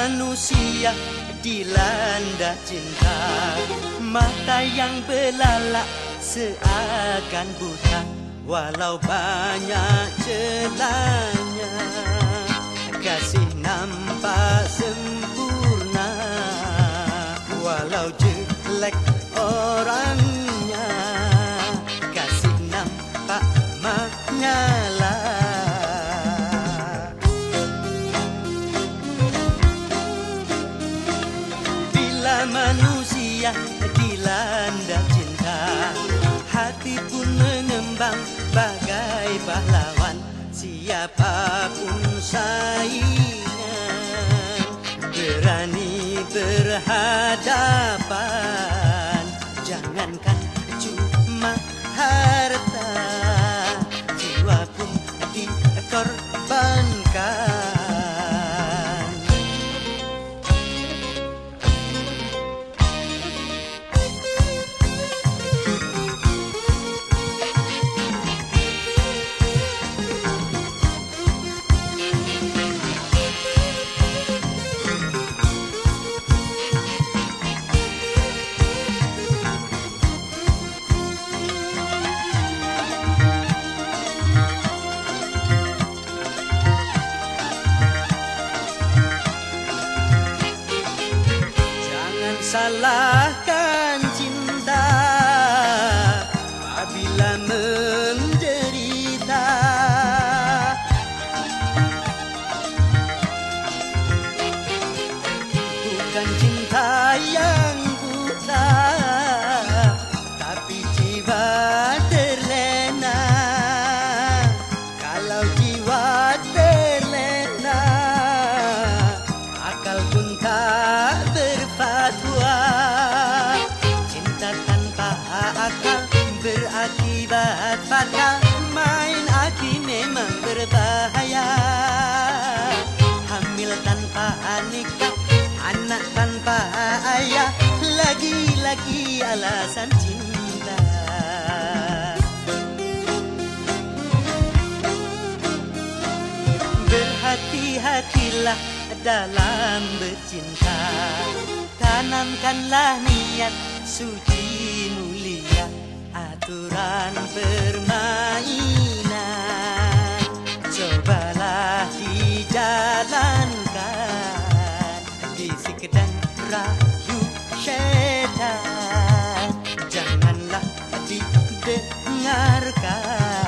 manusia dilanda cinta, mata yang belalak seakan buta, walau banyak celahnya. Kasih nampak sempurna, walau jelek orangnya. Kasih nampak menyala. Bila manusia dilanda cinta, hati pun mengembang bagai pahlawan. Siapapun saingan, berani berhadapan. Jangankan cuma harta, jiwa pun dikorbankan. Salahkan cinta apabila menderita. Bukan cinta yang buta, tapi jiwa terlena. Kalau jiwa terlena, akal pun tak berfatwa. Cinta tanpa akal berakibat fatal. Main hati memang berbahaya. Hamil tanpa nikah, anak tanpa ayah, lagi-lagi alasan cinta. Berhati-hatilah dalam bercinta, tanamkanlah niat suci mulia, aturan permainan cobalah dijalankan. Bisik dan rayu syaitan janganlah didengarkan.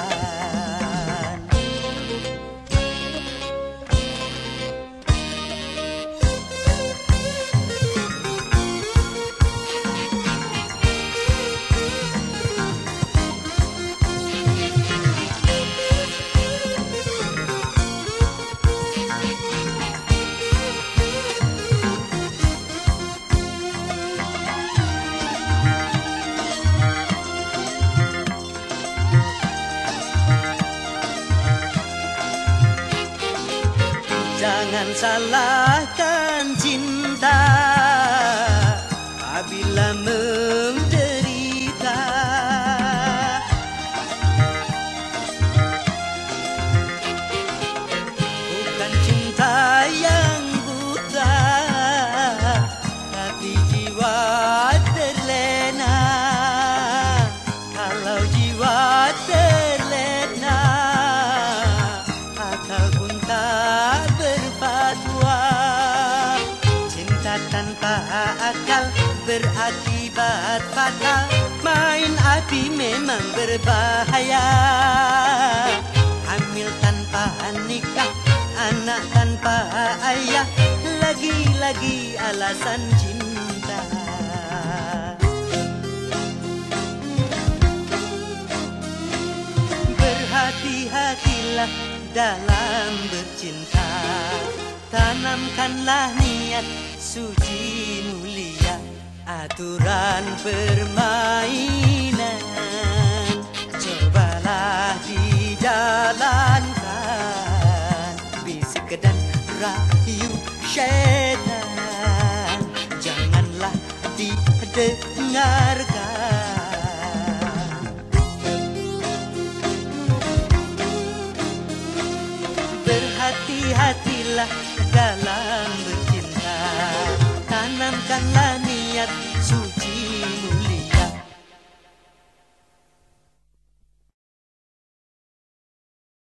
Jangan salahkan cinta apabila menderita. Bukan cinta yang buta, tapi jiwa terlena. Kalau jiwa terlena, akal pun tak berfatwa. Cinta tanpa akal berakibat fatal. Main api memang berbahaya. Hamil tanpa nikah, anak tanpa ayah, lagi-lagi alasan cinta. Berhati-hatilah dalam bercinta, tanamkanlah niat suci mulia, aturan permainan cobalah dijalankan. Bisik dan rayu syaitan janganlah didengarkan. Berhati-hatilah dalam bercinta, Niatkanlah niat suci